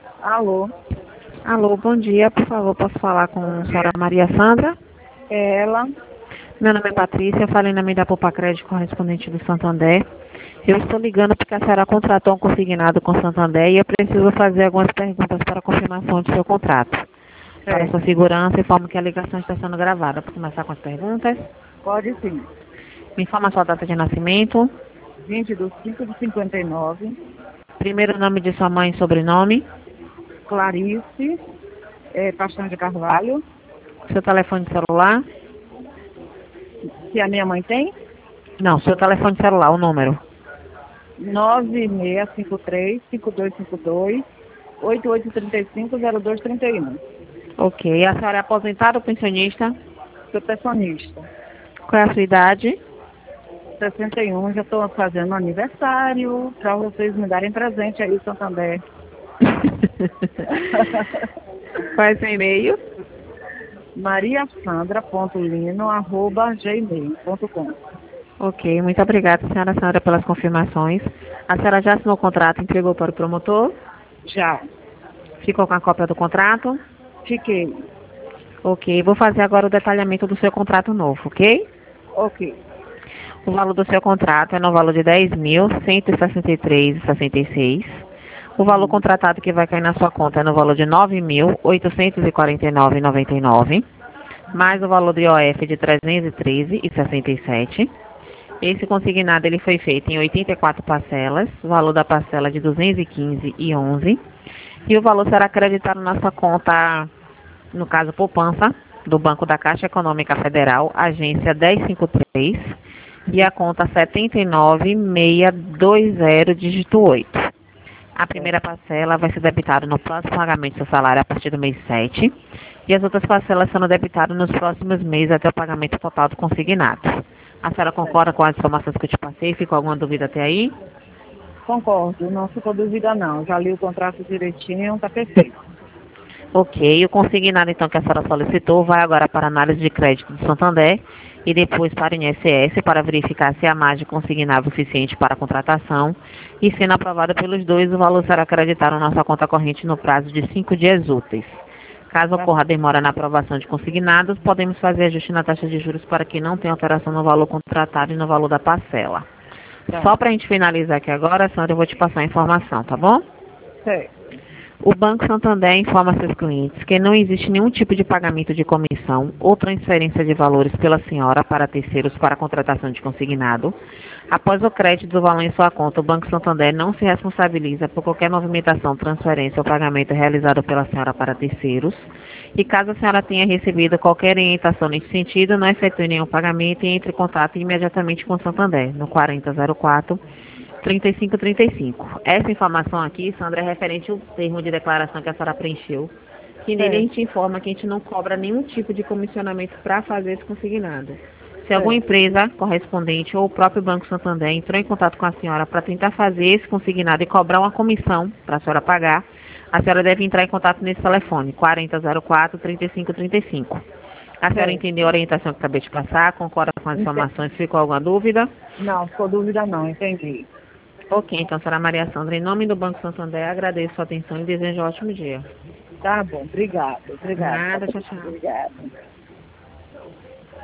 Alô, Alô, bom dia. Por favor, posso falar com a senhora Maria Sandra? é ela? Meu nome é Patrícia, eu falei em nome da Poupa Crédito, correspondente do Santander. Eu estou ligando porque a senhora contratou um consignado com o Santander e eu preciso fazer algumas perguntas para confirmação do seu contrato. Para sua Certo. segurança, informo que a ligação está sendo gravada. Para começar com as perguntas, Pode sim. me informa a sua data de nascimento, 20 de 5 de 59, primeiro nome de sua mãe e sobrenome, Clarice, Paixão de Carvalho, seu telefone celular. que a minha mãe tem, Não, seu telefone celular, o número. 9653-5252, 8835-0231. Ok. A senhora é aposentada ou pensionista? Sou personista. Qual é a sua idade? 61, já estou fazendo aniversário, para vocês me darem presente aí, Santander. Qual é seu e-mail? mariasandra.lino@gmail.com. Ok, muito obrigada, senhora, pelas confirmações. A senhora já assinou o contrato e entregou para o promotor? Já. Ficou com a cópia do contrato? Fiquei. Ok, vou fazer agora o detalhamento do seu contrato novo, ok? Ok. O valor do seu contrato é no valor de 10.163,66. O valor Uhum. contratado que vai cair na sua conta é no valor de 9.849,99, mais o valor do IOF de 313,67. Esse consignado ele foi feito em 84 parcelas, o valor da parcela de 215,11, e o valor será acreditado na sua conta, no caso poupança, do Banco da Caixa Econômica Federal, agência 1053, e a conta 79620, dígito 8. A primeira parcela vai ser debitada no próximo pagamento do seu salário a partir do mês 7, e as outras parcelas serão debitadas nos próximos meses até o pagamento total do consignado. A senhora concorda com as informações que eu te passei? Ficou alguma dúvida até aí? Concordo, não ficou dúvida não. Já li o contrato direitinho, tá perfeito. Ok, o consignado então que a senhora solicitou vai agora para a análise de crédito do Santander e depois para o INSS para verificar se há margem consignável suficiente para a contratação e sendo aprovado pelos dois, o valor será acreditado na nossa conta corrente no prazo de 5 dias úteis. Caso Tá, ocorra demora na aprovação de consignados, podemos fazer ajuste na taxa de juros para que não tenha alteração no valor contratado e no valor da parcela. tá. Só para a gente finalizar aqui agora, senhora, eu vou te passar a informação, tá bom? Certo. O Banco Santander informa seus clientes que não existe nenhum tipo de pagamento de comissão ou transferência de valores pela senhora para terceiros para a contratação de consignado. Após o crédito do valor em sua conta, o Banco Santander não se responsabiliza por qualquer movimentação, transferência ou pagamento realizado pela senhora para terceiros. E caso a senhora tenha recebido qualquer orientação nesse sentido, não efetue nenhum pagamento e entre em contato imediatamente com o Santander, no 4004 3535. Essa informação aqui, Sandra, é referente ao termo de declaração que a senhora preencheu, que nele a Certo. gente informa que a gente não cobra nenhum tipo de comissionamento para fazer esse consignado. Se alguma Certo. empresa correspondente ou o próprio Banco Santander entrou em contato com a senhora para tentar fazer esse consignado e cobrar uma comissão para a senhora pagar, a senhora deve entrar em contato nesse telefone, 4004 3535. A senhora Certo. entendeu a orientação que acabei de passar? Concorda com as informações? Ficou alguma dúvida? Não, ficou dúvida não, entendi. Ok, então, senhora Maria Sandra, em nome do Banco Santander, agradeço a sua atenção e desejo um ótimo dia. Tá bom, obrigado. Obrigado. Nada, tchau, tchau. Obrigada.